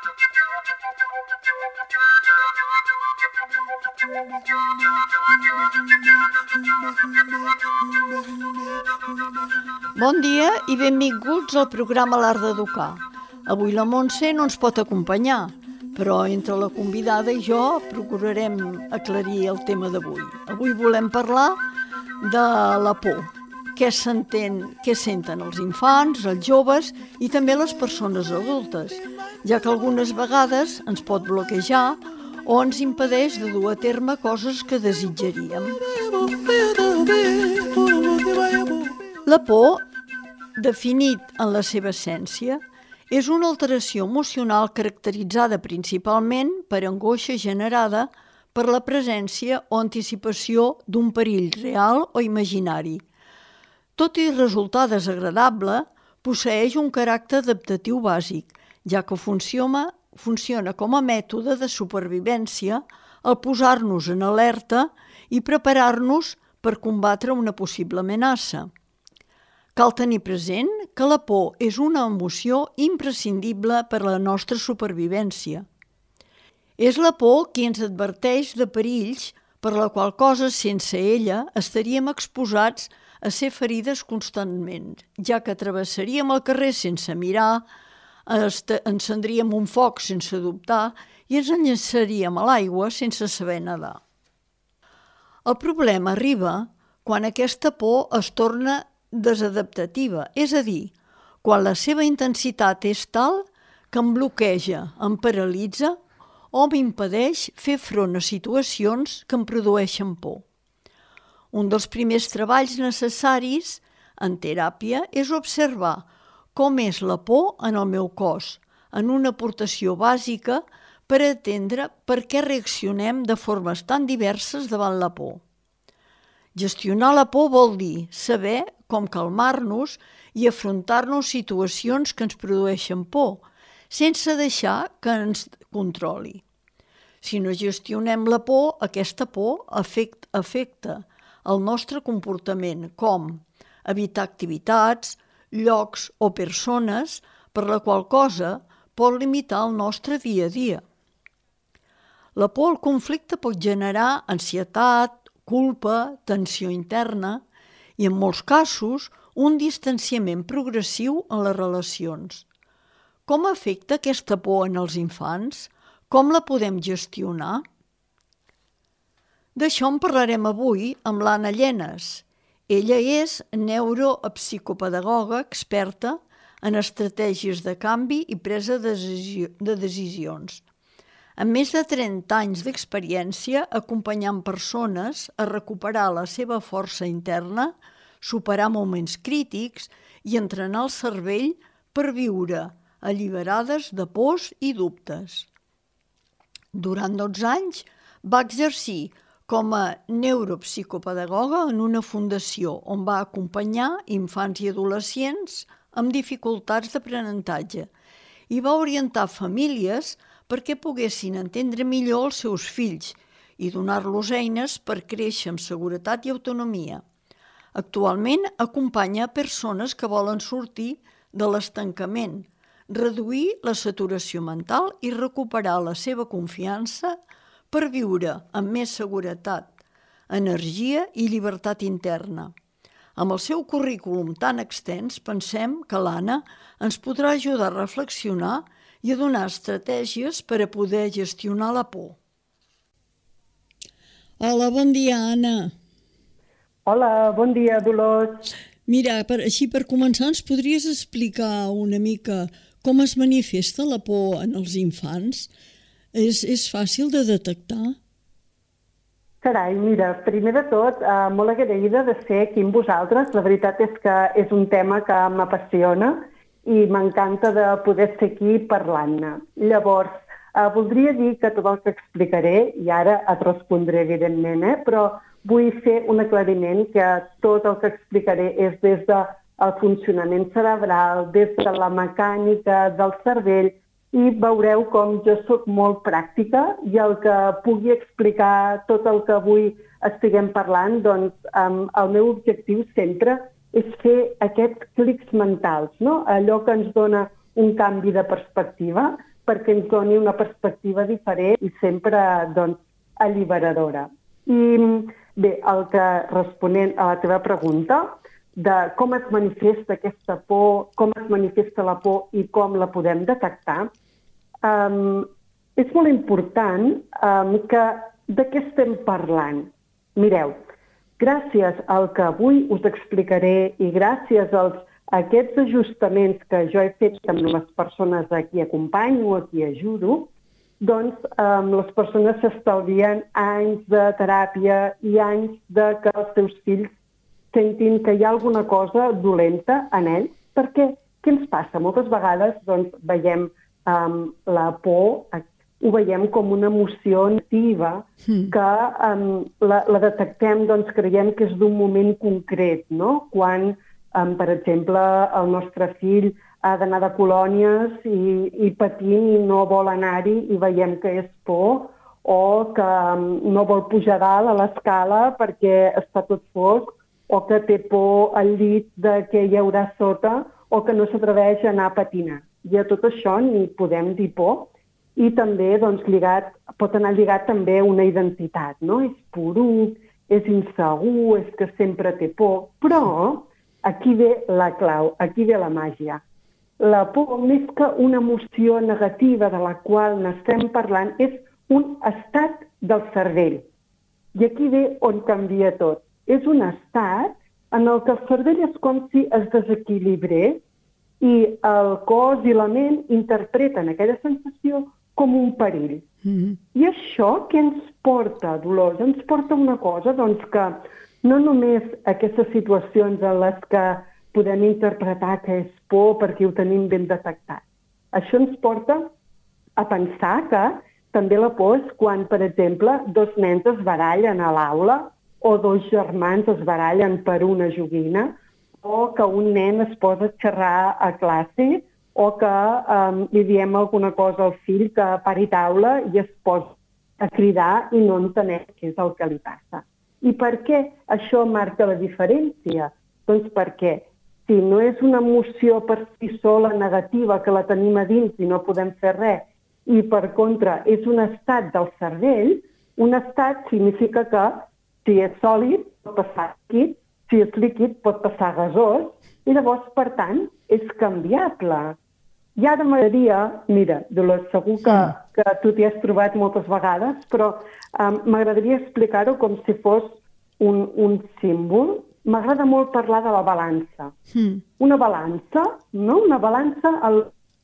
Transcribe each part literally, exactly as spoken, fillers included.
Bon dia i benvinguts al programa L'Art d'Educar. Avui la Montse no ens pot acompanyar, però entre la convidada i jo procurarem aclarir el tema d'avui. Avui volem parlar de la por. Què s'entén, què senten els infants, els joves i també les persones adultes, ja que algunes vegades ens pot bloquejar o ens impedeix de dur a terme coses que desitjaríem. La por, definit en la seva essència, és una alteració emocional caracteritzada principalment per angoixa generada per la presència o anticipació d'un perill real o imaginari. Tot i resultar desagradable, posseeix un caràcter adaptatiu bàsic, ja que funciona, funciona com a mètode de supervivència al posar-nos en alerta i preparar-nos per combatre una possible amenaça. Cal tenir present que la por és una emoció imprescindible per a la nostra supervivència. És la por qui ens adverteix de perills per la qual cosa sense ella estaríem exposats a ser ferides constantment, ja que travessaríem el carrer sense mirar, encendríem un foc sense dubtar i ens enllaçaríem a l'aigua sense saber nedar. El problema arriba quan aquesta por es torna desadaptativa, és a dir, quan la seva intensitat és tal que em bloqueja, em paralitza o m'impedeix fer front a situacions que em produeixen por. Un dels primers treballs necessaris en teràpia és observar com és la por en el meu cos, en una aportació bàsica per entendre per què reaccionem de formes tan diverses davant la por. Gestionar la por vol dir saber com calmar-nos i afrontar-nos situacions que ens produeixen por, sense deixar que ens controli. Si no gestionem la por, aquesta por afecta, afecta el nostre comportament, com evitar activitats, llocs o persones, per la qual cosa pot limitar el nostre dia a dia. La por al conflicte pot generar ansietat, culpa, tensió interna i, en molts casos, un distanciament progressiu en les relacions. Com afecta aquesta por en els infants? Com la podem gestionar? D'això en parlarem avui amb l'Anna Llenes. Ella és neuropsicopedagoga experta en estratègies de canvi i presa de decisions. Amb més de trenta anys d'experiència acompanyant persones a recuperar la seva força interna, superar moments crítics i entrenar el cervell per viure alliberades de pors i dubtes. Durant dotze anys va exercir com a neuropsicopedagoga en una fundació on va acompanyar infants i adolescents amb dificultats d'aprenentatge i va orientar famílies perquè poguessin entendre millor els seus fills i donar-los eines per créixer amb seguretat i autonomia. Actualment acompanya persones que volen sortir de l'estancament, reduir la saturació mental i recuperar la seva confiança per viure amb més seguretat, energia i llibertat interna. Amb el seu currículum tan extens, pensem que l'Anna ens podrà ajudar a reflexionar i a donar estratègies per a poder gestionar la por. Hola, bon dia, Anna. Hola, bon dia, Dolors. Mira, per, així per començar, ens podries explicar una mica com es manifesta la por en els infants? És, és fàcil de detectar? Carai, mira, primer de tot, eh, molt agraïda de ser aquí amb vosaltres. La veritat és que és un tema que m'apassiona i m'encanta de poder ser aquí parlant-ne. Llavors, eh, voldria dir que tot el que explicaré, i ara et respondré evidentment, eh, però vull fer un aclariment que tot el que explicaré és des del funcionament cerebral, des de la mecànica del cervell, i veureu com jo sóc molt pràctica i el que pugui explicar tot el que avui estiguem parlant, doncs um, el meu objectiu sempre és fer aquests clics mentals, no? Allò que ens dona un canvi de perspectiva perquè ens doni una perspectiva diferent i sempre doncs, alliberadora. I bé, el que responent a la teva pregunta de com es manifesta aquesta por, com es manifesta la por i com la podem detectar, um, és molt important um, que de què estem parlant. Mireu, gràcies al que avui us explicaré i gràcies als aquests ajustaments que jo he fet amb les persones a qui acompanyo, a qui ajudo, doncs eh, les persones s'estalvien anys de teràpia i anys de que els seus fills sentin que hi ha alguna cosa dolenta en ells, perquè què ens passa? Moltes vegades doncs, veiem eh, la por, ho veiem com una emoció negativa mm. que um, la, la detectem, doncs creiem que és d'un moment concret, no? Quan, um, per exemple, el nostre fill ha d'anar de colònies i, i patint i no vol anar-hi i veiem que és por, o que um, no vol pujar dalt a l'escala perquè està tot fosc, o que té por al llit de què hi haurà sota, o que no s'atreveix a anar a patinar. I a tot això n'hi podem dir por. I també doncs, lligat, pot anar lligat també a una identitat, no? És poruc, és insegur, és que sempre té por, però aquí ve la clau, aquí ve la màgia. La por, més que una emoció negativa de la qual n'estem parlant, és un estat del cervell. I aquí ve on canvia tot. És un estat en el que el cervell és com si es desequilibrés i el cos i la ment interpreten aquella sensació com un perill. Mm-hmm. I això què ens porta, Dolors? Ens porta una cosa, doncs, que no només aquestes situacions en les que podem interpretar que és por perquè ho tenim ben detectat. Això ens porta a pensar que també la por és quan, per exemple, dos nens es barallen a l'aula o dos germans es barallen per una joguina o que un nen es posa a xerrar a classe o que um, li diem alguna cosa al fill que pari taula i es posa a cridar i no entenem què és el que li passa. I per què això marca la diferència? Doncs perquè si no és una emoció per si sola negativa que la tenim a dins i no podem fer res, i per contra és un estat del cervell, un estat significa que si és sòlid pot passar líquid, si és líquid pot passar gasós, i llavors, per tant, és canviable. I ara m'agradaria, mira, Dolors, segur que, que tu t'hi has trobat moltes vegades, però um, m'agradaria explicar-ho com si fos un, un símbol. M'agrada molt parlar de la balança. Mm. Una balança, no? Una balança al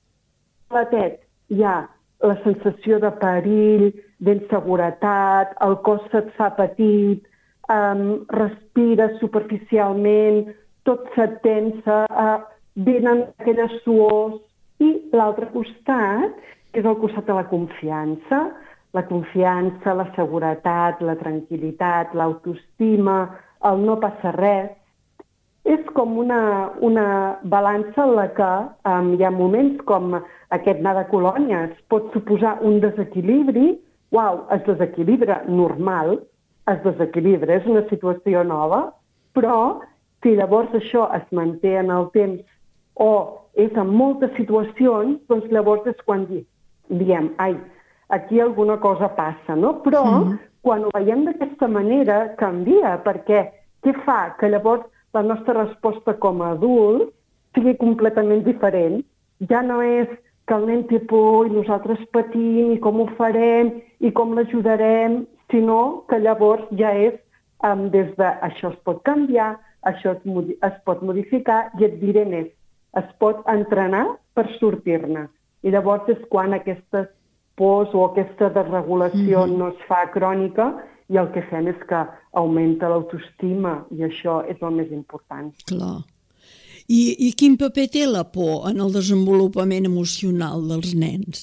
platet. Hi ha la sensació de perill, d'inseguretat, el cos se't fa petit, um, respires superficialment, tot se't tensa, uh, venen aquelles suors. I l'altre costat, que és el costat de la confiança, la confiança, la seguretat, la tranquil·litat, l'autoestima, el no passa res, és com una, una balança en la que um, hi ha moments com aquest anar de colònies pot suposar un desequilibri, uau, es desequilibra normal, es desequilibra, és una situació nova, però si llavors això es manté en el temps o és en moltes situacions, doncs llavors és quan diem, ai, aquí alguna cosa passa, no? Però mm. quan ho veiem d'aquesta manera canvia, perquè què fa? Que llavors la nostra resposta com a adult sigui completament diferent. Ja no és que el nen té por i nosaltres patim i com ho farem i com l'ajudarem, sinó que llavors ja és um, des de això es pot canviar, això es, es pot modificar i et diré més. Es pot entrenar per sortir-ne. I llavors és quan aquestes pors o aquesta desregulació mm-hmm. no es fa crònica i el que fem és que augmenta l'autoestima i això és el més important. Clar. I, I quin paper té la por en el desenvolupament emocional dels nens?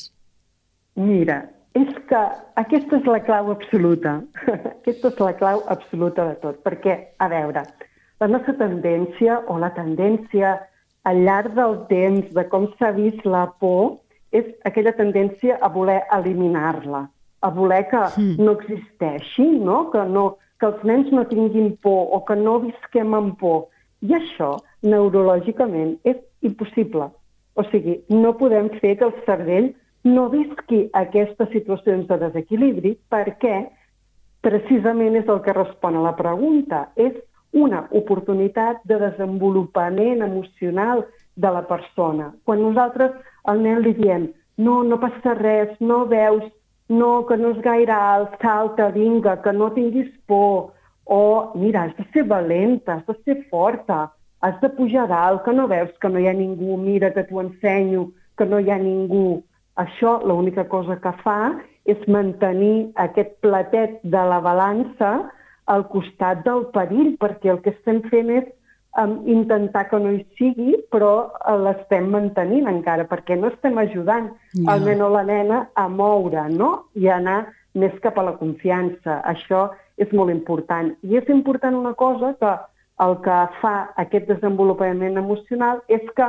Mira, és que aquesta és la clau absoluta. Aquesta és la clau absoluta de tot. Perquè, a veure, la nostra tendència o la tendència al llarg del temps, de com s'ha vist la por, és aquella tendència a voler eliminar-la, a voler que mm. no existeixi, no? Que, no, que els nens no tinguin por o que no visquem amb por. I això, neurològicament, és impossible. O sigui, no podem fer que el cervell no visqui aquestes situacions de desequilibri, perquè precisament és el que respon a la pregunta. És una oportunitat de desenvolupament emocional de la persona. Quan nosaltres al nen li diem no, no passa res, no veus, no, que no és gaire alt, salta, vinga, que no tinguis por, o mira, has de ser valenta, has de ser forta, has de pujar dalt, que no veus que no hi ha ningú, mira que t'ho ensenyo, que no hi ha ningú. Això l'única cosa que fa és mantenir aquest platet de la balança al costat del perill, perquè el que estem fent és um, intentar que no hi sigui, però l'estem mantenint encara, perquè no estem ajudant ja. el nen o la nena a moure, no? I a anar més cap a la confiança. Això és molt important. I és important una cosa, que el que fa aquest desenvolupament emocional és que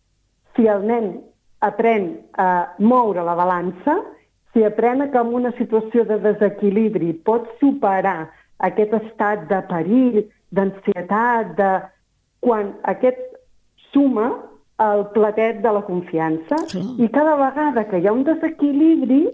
si el nen aprèn a moure la balança, si aprèn que en una situació de desequilibri pot superar aquest estat de perill, d'ansietat, de... quan aquest suma el platet de la confiança, Clar. I cada vegada que hi ha un desequilibri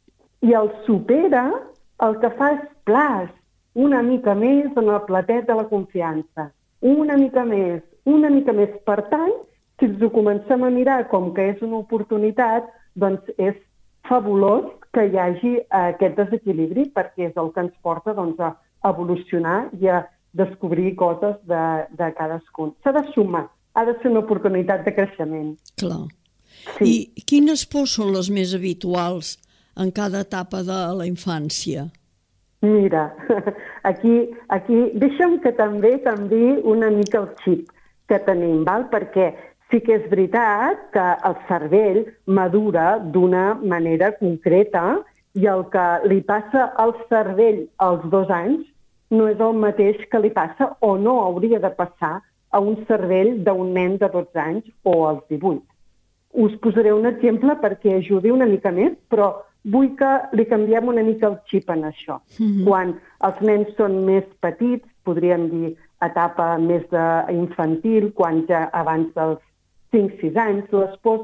i el supera, el que fa és plas, una mica més en el platet de la confiança, una mica més, una mica més. Per tant, si ens ho comencem a mirar com que és una oportunitat, doncs és fabulós que hi hagi aquest desequilibri, perquè és el que ens porta doncs, a evolucionar i a descobrir coses de, de cadascun. S'ha de sumar, ha de ser una oportunitat de creixement. Clar. Sí. I quines pors són les més habituals en cada etapa de la infància? Mira, aquí, aquí deixa'm que també canviï una mica el xip que tenim, val? Perquè sí que és veritat que el cervell madura d'una manera concreta i el que li passa al cervell als dos anys no és el mateix que li passa o no hauria de passar a un cervell d'un nen de dotze anys o als divuit. Us posaré un exemple perquè ajudi una mica més, però vull que li canviem una mica el xip en això. Mm-hmm. Quan els nens són més petits, podríem dir etapa més infantil, quan ja abans dels cinc sis anys, les pors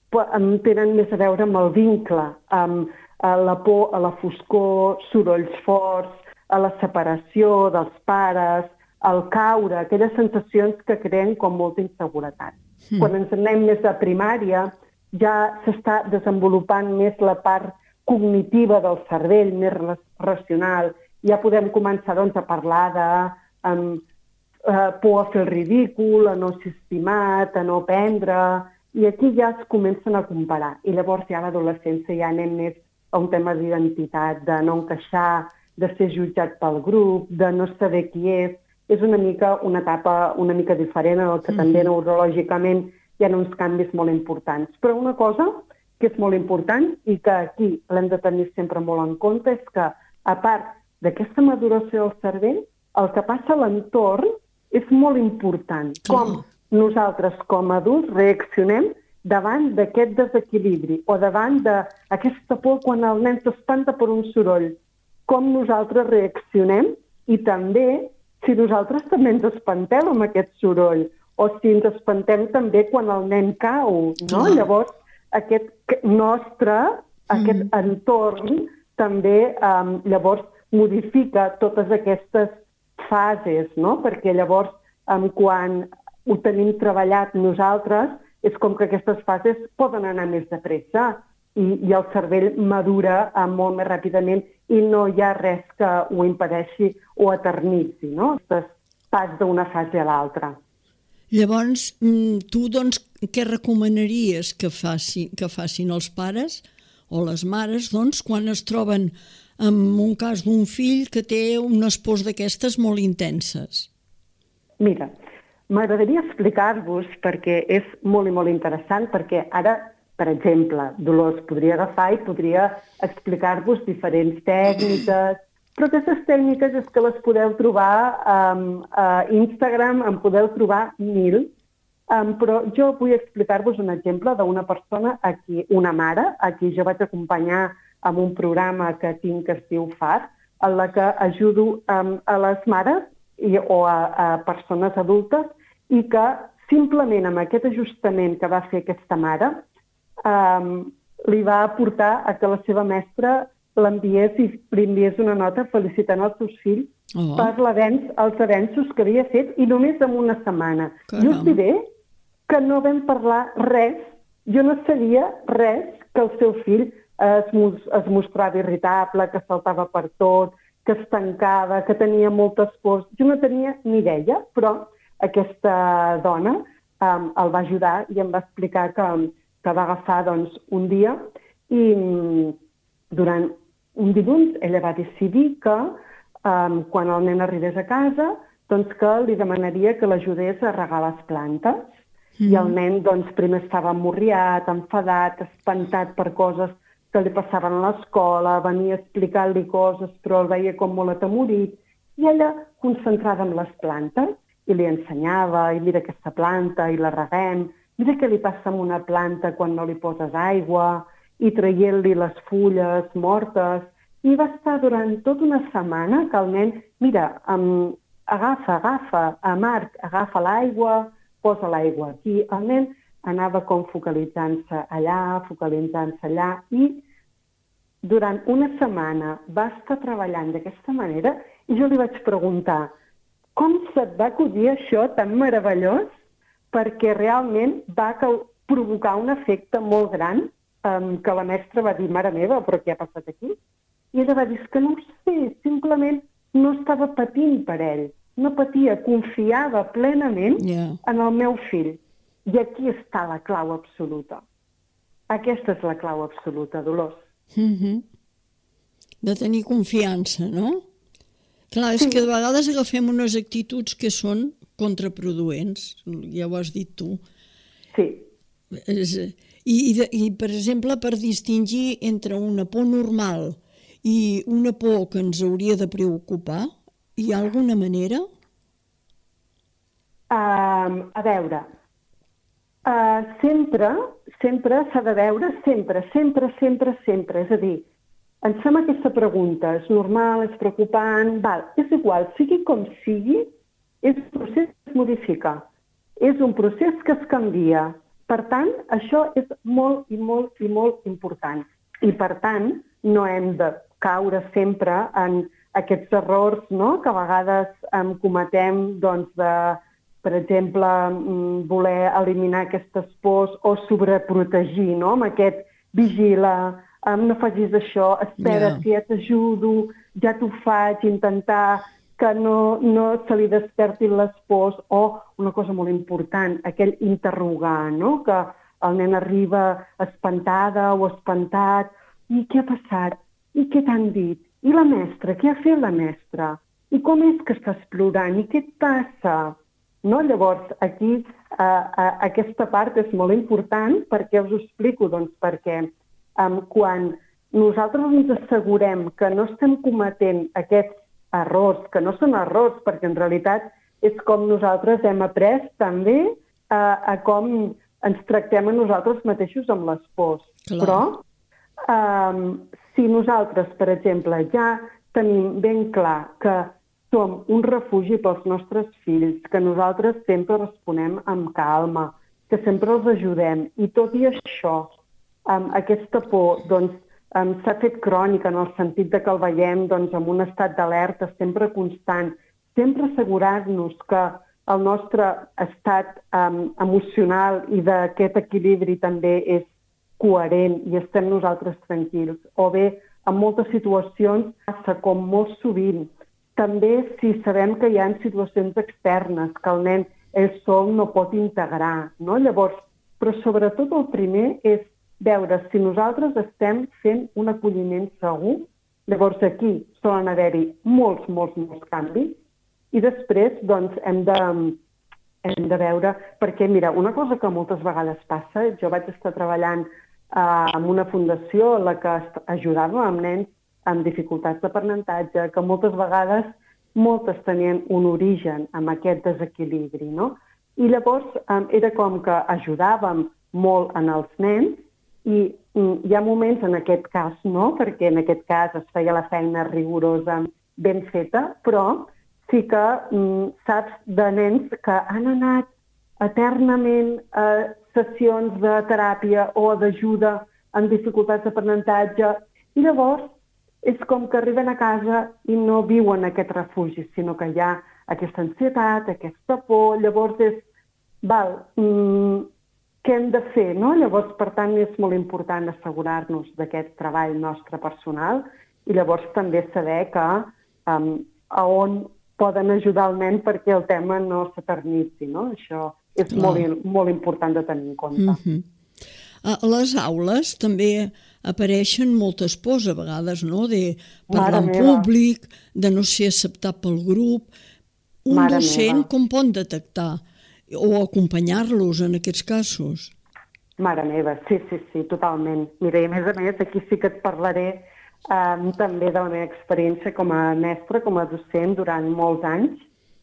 tenen més a veure amb el vincle, amb la por a la foscor, sorolls forts, a la separació dels pares, el caure, aquelles sensacions que creen com molta inseguretat. Mm. Quan ens anem més a primària, ja s'està desenvolupant més la part cognitiva del cervell, més racional. Ja podem començar doncs, a parlar de um, uh, por a fer el ridícul, a no ser estimat, a no aprendre, i aquí ja es comencen a comparar. I llavors ja a l'adolescència ja anem més a un tema d'identitat, de no encaixar, de ser jutjat pel grup, de no saber qui és. És una mica una etapa una mica diferent en el que mm-hmm. també neurològicament hi ha uns canvis molt importants. Però una cosa que és molt important i que aquí l'hem de tenir sempre molt en compte és que, a part d'aquesta maduració del cervell, el que passa a l'entorn és molt important. Com nosaltres, com a adults, reaccionem davant d'aquest desequilibri o davant d'aquesta por quan el nen s'espanta per un soroll. Com nosaltres reaccionem i també si nosaltres també ens espantem amb aquest soroll o si ens espantem també quan el nen cau, no? Mm. Llavors, aquest nostre, aquest mm. entorn també um, llavors modifica totes aquestes fases, no? Perquè llavors, um, quan ho tenim treballat nosaltres, és com que aquestes fases poden anar més de pressa i, i el cervell madura um, molt més ràpidament i no hi ha res que ho impedeixi o eternitzi, no? Aquest pas d'una fase a l'altra. Llavors, tu, doncs, què recomanaries que, faci, que facin els pares o les mares, doncs, quan es troben en un cas d'un fill que té unes pors d'aquestes molt intenses? Mira, m'agradaria explicar-vos perquè és molt i molt interessant, perquè ara, per exemple, Dolors podria agafar i podria explicar-vos diferents tècniques, però aquestes tècniques és que les podeu trobar um, a Instagram, en podeu trobar mil, um, però jo vull explicar-vos un exemple d'una persona, a qui, una mare, a qui jo vaig acompanyar amb un programa que tinc que es diu F A R, en la que ajudo um, a les mares i, o a, a persones adultes i que simplement amb aquest ajustament que va fer aquesta mare, Um, li va portar a que la seva mestra l'enviés i li enviés una nota felicitant els seus fills oh. per l'avenç, els avenços que havia fet, i només en una setmana. Caram. Jo us diré que no vam parlar res, jo no sabia res que el seu fill es, es mostrava irritable, que saltava per tot, que es tancava, que tenia moltes pors. Jo no tenia ni idea, però aquesta dona um, el va ajudar i em va explicar que, que va agafar doncs, un dia i durant un dilluns ella va decidir que um, quan el nen arribés a casa doncs que li demanaria que l'ajudés a regar les plantes. Mm. I el nen doncs, primer estava amorriat, enfadat, espantat per coses que li passaven a l'escola, venia explicant-li coses, però el veia com molt atemorit. I ella, concentrada en les plantes, i li ensenyava, i mira aquesta planta, i la reguem, mira què li passa amb una planta quan no li poses aigua, i traient-li les fulles mortes. I va estar durant tota una setmana que el nen, mira, um, agafa, agafa, a Marc, agafa l'aigua, posa l'aigua aquí. El nen anava com focalitzant-se allà, focalitzant-se allà, i durant una setmana va estar treballant d'aquesta manera i jo li vaig preguntar com se't va acudir això tan meravellós, perquè realment va provocar un efecte molt gran, um, que la mestra va dir, mare meva, però què ha passat aquí? I ella va dir, que no ho sé, simplement no estava patint per ell, no patia, confiava plenament yeah. en el meu fill. I aquí està la clau absoluta. Aquesta és la clau absoluta, Dolors. Mm-hmm. De tenir confiança, no? Clar, és sí. que de vegades agafem unes actituds que són contraproduents, ja ho has dit tu. Sí. És, i, i, de, I, per exemple, per distingir entre una por normal i una por que ens hauria de preocupar, hi ha alguna manera? Um, a veure, uh, sempre, sempre s'ha de veure, sempre, sempre, sempre, sempre. És a dir, ens fem aquesta pregunta, és normal, és preocupant, val, és igual, sigui com sigui, és un procés que es modifica, és un procés que es canvia. Per tant, això és molt i molt i molt important. I per tant, no hem de caure sempre en aquests errors, no?, que a vegades um, cometem, doncs, de, per exemple, um, voler eliminar aquestes pors o sobreprotegir, no?, amb aquest vigila, um, no facis això, espera, yeah. que ja t'ajudo, ja t'ho faig, intentar que no, no se li despertin les pors, o una cosa molt important, aquell interrogar, no?, que el nen arriba espantada o espantat, i què ha passat? I què t'han dit? I la mestra? Què ha fet la mestra? I com és que estàs plorant? I què et passa? No? Llavors, aquí uh, uh, aquesta part és molt important perquè us ho explico, doncs, perquè um, quan nosaltres ens assegurem que no estem cometent aquests errors, que no són errors, perquè en realitat és com nosaltres hem après també uh, a com ens tractem a nosaltres mateixos amb les pors. Clar. Però um, si nosaltres, per exemple, ja tenim ben clar que som un refugi pels nostres fills, que nosaltres sempre responem amb calma, que sempre els ajudem, i tot i això, um, aquesta por doncs, um, s'ha fet crònica en el sentit de que el veiem doncs, en un estat d'alerta sempre constant, sempre assegurar-nos que el nostre estat um, emocional i d'aquest equilibri també és coherent i estem nosaltres tranquils. O bé, en moltes situacions passa com molt sovint. També si sabem que hi ha situacions externes, que el nen ell sol no pot integrar, no? Llavors, però sobretot el primer és veure si nosaltres estem fent un acolliment segur. Llavors aquí solen haver-hi molts, molts, molts canvis i després doncs hem de, hem de veure, perquè mira, una cosa que moltes vegades passa, jo vaig estar treballant Uh, amb una fundació en la que ajudàvem amb nens amb dificultats d'aprenentatge, que moltes vegades moltes tenien un origen amb aquest desequilibri, no? I llavors um, era com que ajudàvem molt en els nens i um, hi ha moments en aquest cas, no? Perquè en aquest cas es feia la feina rigorosa, ben feta, però sí que um, saps de nens que han anat eternament a sessions de teràpia o d'ajuda amb dificultats d'aprenentatge, i llavors és com que arriben a casa i no viuen aquest refugi, sinó que hi ha aquesta ansietat, aquesta por, llavors és, val, mm, què hem de fer, no? Llavors, per tant, és molt important assegurar-nos d'aquest treball nostre personal i llavors també saber que um, a on poden ajudar el nen perquè el tema no s'eternitzi, no? Això és molt, molt important de tenir en compte. Mm-hmm. A les aules també apareixen moltes pors a vegades, no? De parlar en públic, de no ser acceptat pel grup. Un Mare docent meva. com pot detectar o acompanyar-los en aquests casos? Mare meva, sí, sí, sí, totalment. Mira, i a més a més, aquí sí que et parlaré um, també de la meva experiència com a mestra, com a docent durant molts anys.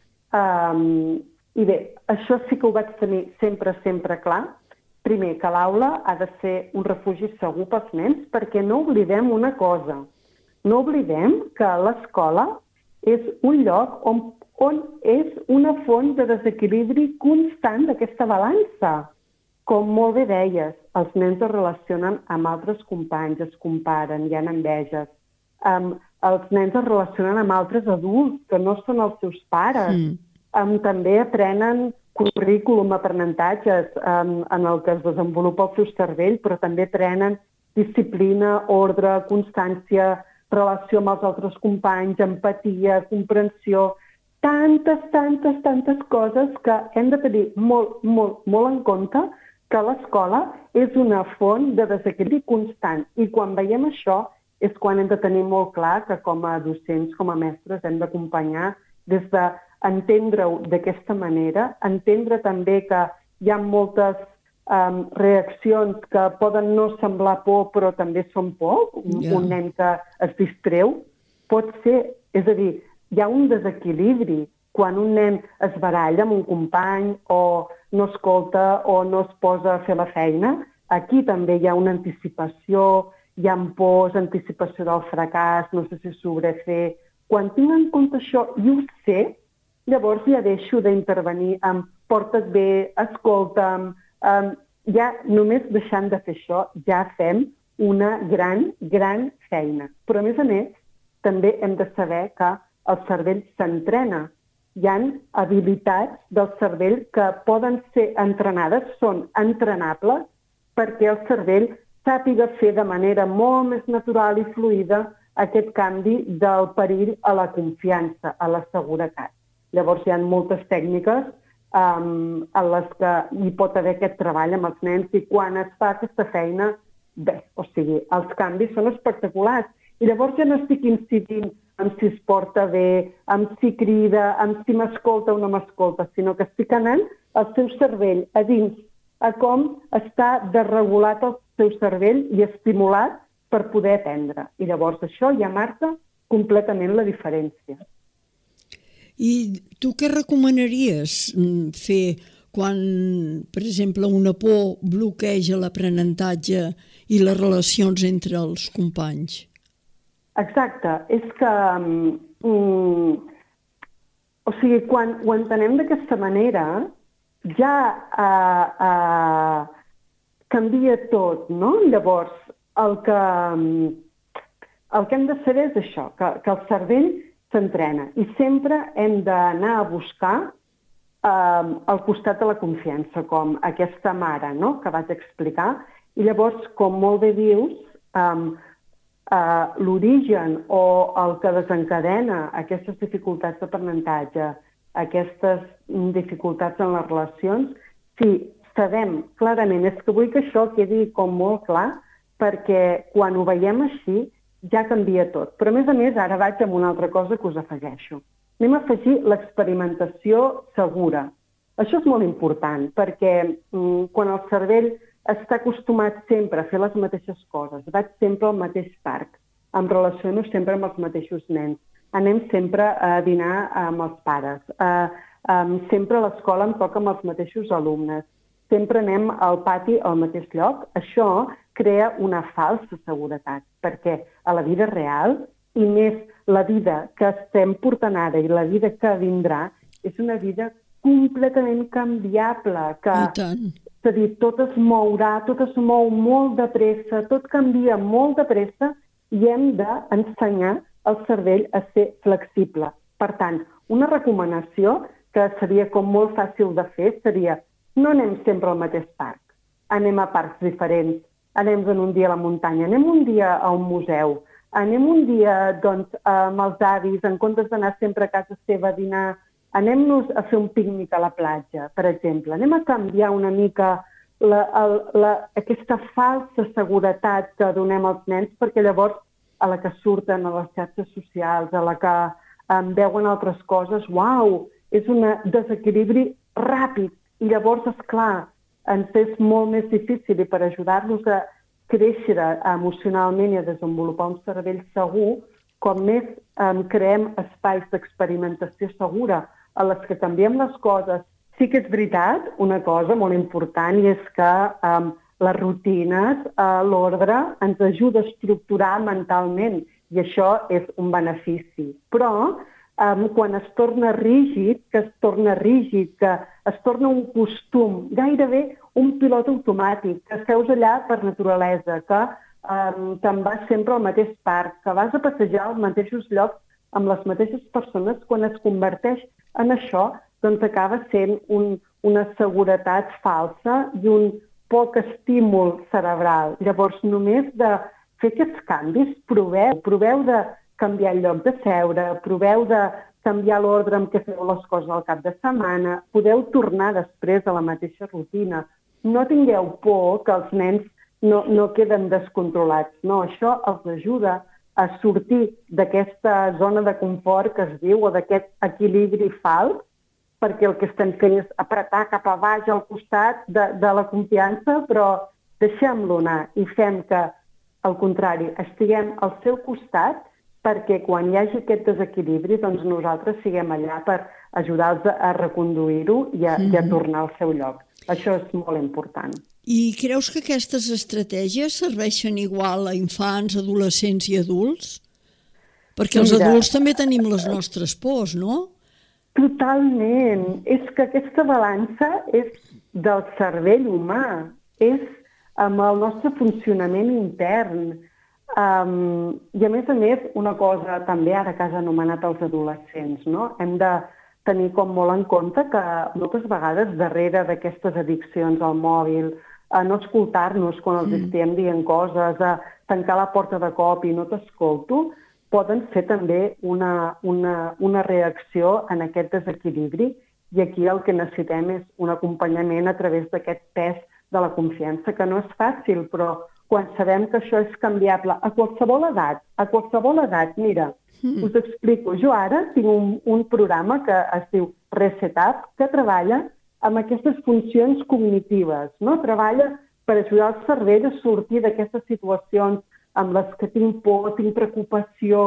Um, I bé, això sí que ho vaig tenir sempre, sempre clar. Primer, que l'aula ha de ser un refugi segur pels nens, perquè no oblidem una cosa. No oblidem que l'escola és un lloc on, on és una font de desequilibri constant d'aquesta balança. Com molt bé deies, els nens es relacionen amb altres companys, es comparen, hi ha enveges. Um, els nens es relacionen amb altres adults que no són els seus pares. Mm. Um, també aprenen currículum, aprenentatges um, en el que es desenvolupa el seu cervell, però també aprenen disciplina, ordre, constància, relació amb els altres companys, empatia, comprensió, tantes, tantes, tantes coses que hem de tenir molt, molt, molt en compte que l'escola és una font de desequilibri constant. I quan veiem això és quan hem de tenir molt clar que com a docents, com a mestres, hem d'acompanyar des de entendre-ho d'aquesta manera, entendre també que hi ha moltes um, reaccions que poden no semblar por, però també són por. Un, yeah. un nen que es distreu pot ser, és a dir, hi ha un desequilibri quan un nen es baralla amb un company o no escolta o no es posa a fer la feina. Aquí també hi ha una anticipació, hi ha pors, anticipació del fracàs, no sé si sobrefer. Quan tinc en compte això i ho sé, llavors ja deixo d'intervenir amb porta't bé, escolta'm. Um, ja només deixant de fer això ja fem una gran, gran feina. Però a més a més també hem de saber que el cervell s'entrena. Hi ha habilitats del cervell que poden ser entrenades, són entrenables, perquè el cervell sàpiga fer de manera molt més natural i fluida aquest canvi del perill a la confiança, a la seguretat. Llavors hi ha moltes tècniques um, en les que hi pot haver aquest treball amb els nens i quan es fa aquesta feina, bé, o sigui, els canvis són espectaculars. I llavors ja no estic incidint en si es porta bé, en si crida, en si m'escolta o no m'escolta, sinó que estic anant al seu cervell a dins, a com està desregulat el seu cervell i estimulat per poder aprendre. I llavors això ja marca completament la diferència. I tu què recomanaries fer quan, per exemple, una por bloqueja l'aprenentatge i les relacions entre els companys? Exacte. És que... Um, o sigui, quan ho entenem d'aquesta manera, ja uh, uh, canvia tot, no? Llavors, el que, um, el que hem de saber és això, que, que el cervell s'entrena i sempre hem d'anar a buscar eh, al costat de la confiança, com aquesta mare, no?, que vaig explicar. I llavors, com molt bé dius, eh, eh, l'origen o el que desencadena aquestes dificultats d'aprenentatge, aquestes dificultats en les relacions, si sabem clarament, és que vull que això quedi com molt clar, perquè quan ho veiem així, ja canvia tot. Però, a més a més, ara vaig amb una altra cosa que us afegeixo. Anem a afegir l'experimentació segura. Això és molt important, perquè mm, quan el cervell està acostumat sempre a fer les mateixes coses, vaig sempre al mateix parc, em relaciono sempre amb els mateixos nens, anem sempre a dinar amb els pares, uh, um, sempre a l'escola em toca amb els mateixos alumnes, sempre anem al pati al mateix lloc, això crea una falsa seguretat, perquè a la vida real, i més la vida que estem portant ara i la vida que vindrà, és una vida completament canviable, que És a dir, tot es mourà, tot es mou molt de pressa, tot canvia molt de pressa i hem d'ensenyar al cervell a ser flexible. Per tant, una recomanació que seria com molt fàcil de fer seria no anem sempre al mateix parc, anem a parcs diferents, anem un dia a la muntanya, anem un dia a un museu, anem un dia doncs, amb els avis, en comptes d'anar sempre a casa seva a dinar, anem-nos a fer un pícnic a la platja, per exemple. Anem a canviar una mica la, el, la, aquesta falsa seguretat que donem als nens, perquè llavors a la que surten a les xarxes socials, a la que um, veuen altres coses, uau, és un desequilibri ràpid. I llavors, esclar, ens és molt més difícil i per ajudar-los a créixer emocionalment i a desenvolupar un cervell segur, com més um, creem espais d'experimentació segura a les que canviem les coses. Sí que és veritat, una cosa molt important, i és que um, les rutines, uh, l'ordre, ens ajuda a estructurar mentalment, i això és un benefici. Però um, quan es torna rígid, que es torna rígid, que es torna un costum, gairebé un pilot automàtic, que seus allà per naturalesa, que um, te'n vas sempre al mateix parc, que vas a passejar als mateixos llocs amb les mateixes persones, quan es converteix en això, doncs acaba sent un, una seguretat falsa i un poc estímul cerebral. Llavors, només de fer aquests canvis, proveu, proveu de canviar el lloc de seure, proveu de canviar l'ordre en què feu les coses al cap de setmana, podeu tornar després a la mateixa rutina. No tingueu por que els nens no, no queden descontrolats. No, això els ajuda a sortir d'aquesta zona de confort que es diu, o d'aquest equilibri fals, perquè el que estem fent és apretar cap a baix al costat de, de la confiança, però deixem-lo anar i fem que, al contrari, estiguem al seu costat perquè quan hi hagi aquest desequilibri, doncs nosaltres siguem allà per ajudar-los a reconduir-ho i, a, mm-hmm. i a tornar al seu lloc. Això és molt important. I creus que aquestes estratègies serveixen igual a infants, adolescents i adults? Perquè els Mira, adults també tenim les nostres pors, no? Totalment. És que aquesta balança és del cervell humà, és amb el nostre funcionament intern. Um, I a més a més, una cosa també ara que has anomenat els adolescents, no? Hem de tenir com molt en compte que moltes vegades darrere d'aquestes addiccions al mòbil, a no escoltar-nos quan els mm. estem dient coses, a tancar la porta de cop i no t'escolto, poden ser també una, una, una reacció en aquest desequilibri, i aquí el que necessitem és un acompanyament a través d'aquest pes de la confiança, que no és fàcil, però quan sabem que això és canviable a qualsevol edat, a qualsevol edat, mira, mm. us explico, jo ara tinc un, un programa que es diu Reset Up, que treballa amb aquestes funcions cognitives, no? Treballa per ajudar el cervell a sortir d'aquestes situacions amb les que tinc por, tinc preocupació,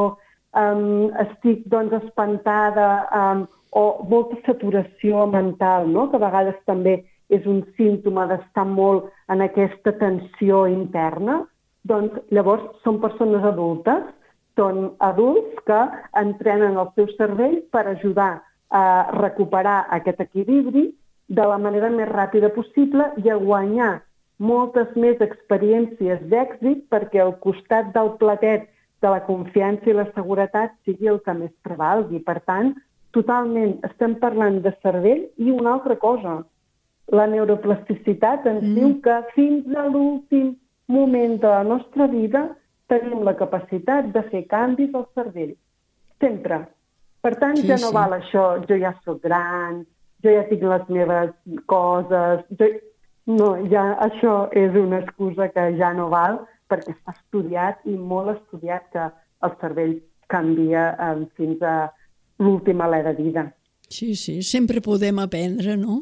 um, estic doncs, espantada um, o molta saturació mental, no? Que a vegades també és un símptoma d'estar molt en aquesta tensió interna. Doncs llavors són persones adultes, són adults que entrenen el seu cervell per ajudar a recuperar aquest equilibri de la manera més ràpida possible i a guanyar moltes més experiències d'èxit perquè al costat del platet de la confiança i la seguretat sigui el que més prevalgui. Per tant, totalment estem parlant de cervell i una altra cosa. La neuroplasticitat ens mm. diu que fins a l'últim moment de la nostra vida tenim la capacitat de fer canvis al cervell. Sempre. Per tant, sí, ja no sí. val això, jo ja soc gran, jo ja tinc les meves coses, jo... no, ja això és una excusa que ja no val, perquè està estudiat i molt estudiat que el cervell canvia eh, fins a l'última alè de vida. Sí, sí, sempre podem aprendre, no?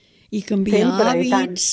I canviar sempre, hàbits.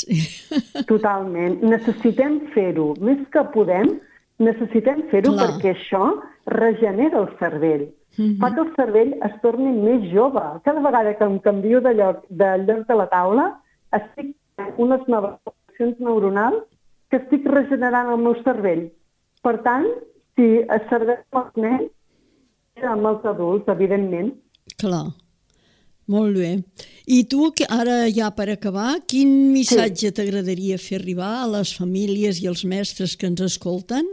I totalment. Necessitem fer-ho. Més que podem, necessitem fer-ho Clar. perquè això regenera el cervell. Mm-hmm. Fa que el cervell es torni més jove. Cada vegada que em canvio de lloc de, lloc de la taula, estic fent unes noves connexions neuronals que estic regenerant el meu cervell. Per tant, si es serveix amb els nens, amb els adults, evidentment. Clar. Molt bé. I tu, ara ja per acabar, quin missatge sí. t'agradaria fer arribar a les famílies i als mestres que ens escolten?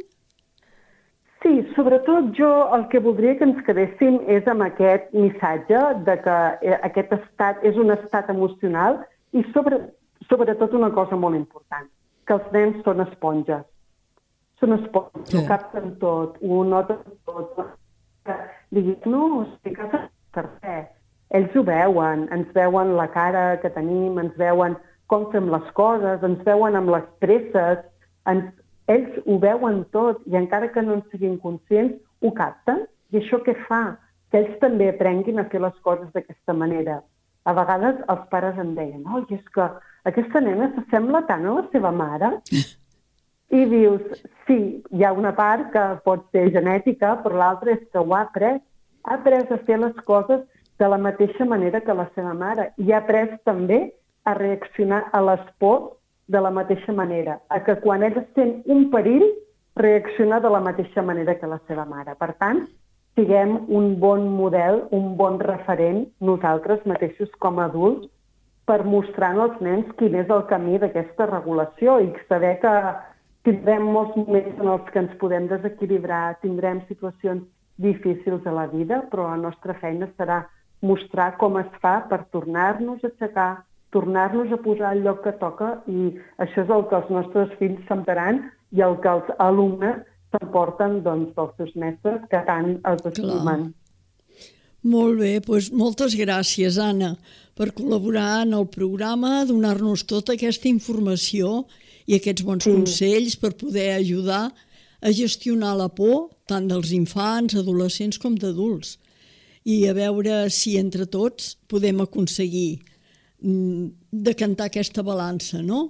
Sí, sobretot jo el que voldria que ens quedéssim és amb aquest missatge de que aquest estat és un estat emocional i sobre, sobretot una cosa molt important, que els nens són esponges. Són esponges, sí. Ho capten tot, ho noten tot. Diguis, no, estic a per res. Ells ho veuen, ens veuen la cara que tenim, ens veuen com fem les coses, ens veuen amb les presses, ens, ells ho veuen tot i encara que no en siguin conscients, ho capten. I això què fa? Que ells també aprenguin a fer les coses d'aquesta manera. A vegades els pares em deien, oi, és que aquesta nena s'assembla tant a la seva mare. I dius, sí, hi ha una part que pot ser genètica, però l'altra és que ho ha après. Ha après a fer les coses de la mateixa manera que la seva mare. I ha après també a reaccionar a les pors de la mateixa manera. A que quan ell sent un perill, reaccionar de la mateixa manera que la seva mare. Per tant, siguem un bon model, un bon referent, nosaltres mateixos com a adults, per mostrar als nens quin és el camí d'aquesta regulació i saber que tindrem molts moments en els que ens podem desequilibrar, tindrem situacions difícils a la vida, però la nostra feina serà mostrar com es fa per tornar-nos a aixecar, tornar-nos a posar al lloc que toca i això és el que els nostres fills s'empararan i el que els alumnes s'emporten doncs, dels seus mestres que tant els estimen. Molt bé, doncs moltes gràcies, Anna, per col·laborar en el programa, donar-nos tota aquesta informació i aquests bons sí. consells per poder ajudar a gestionar la por tant dels infants, adolescents com d'adults. I a veure si entre tots podem aconseguir decantar aquesta balança, no?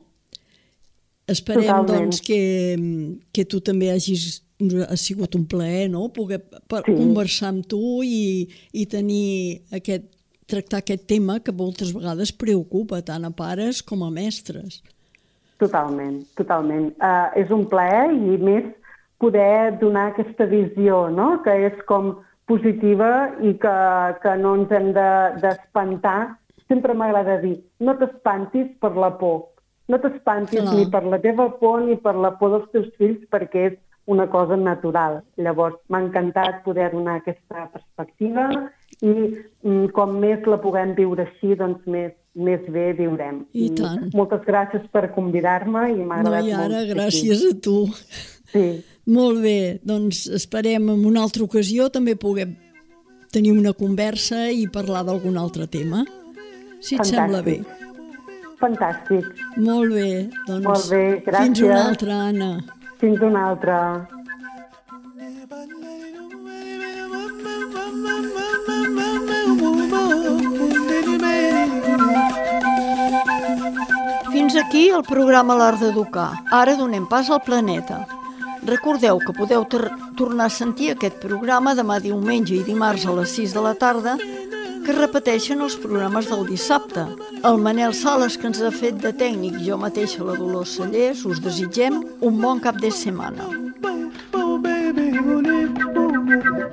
Esperem, Totalment. doncs, que, que tu també hagis... Ha sigut un plaer, no?, poder sí. conversar amb tu i, i tenir aquest, tractar aquest tema que moltes vegades preocupa tant a pares com a mestres. Totalment, totalment. Uh, és un plaer i més poder donar aquesta visió, no?, que és com positiva i que, que no ens hem d'espantar. De, Sempre m'agrada dir, no t'espantis per la por. No t'espantis Clar. ni per la teva por ni per la por dels teus fills perquè és una cosa natural. Llavors, m'ha encantat poder donar aquesta perspectiva i mm, com més la puguem viure així, doncs més, més bé viurem. I tant. I moltes gràcies per convidar-me i m'ha agradat molt. No, i ara, gràcies a tu. Sí. Molt bé, doncs esperem en una altra ocasió també puguem tenir una conversa i parlar d'algun altre tema. Si et Fantàstic. sembla bé. Fantàstic. Molt bé, doncs Molt bé, gràcies. Fins una altra, Anna. Fins una altra. Fins aquí el programa L'Art d'Educar. Ara donem pas al planeta. Recordeu que podeu tornar a sentir aquest programa demà diumenge i dimarts a les sis de la tarda, que repeteixen els programes del dissabte. El Manel Sales, que ens ha fet de tècnic, jo mateixa, la Dolors Cellers, us desitgem un bon cap de setmana.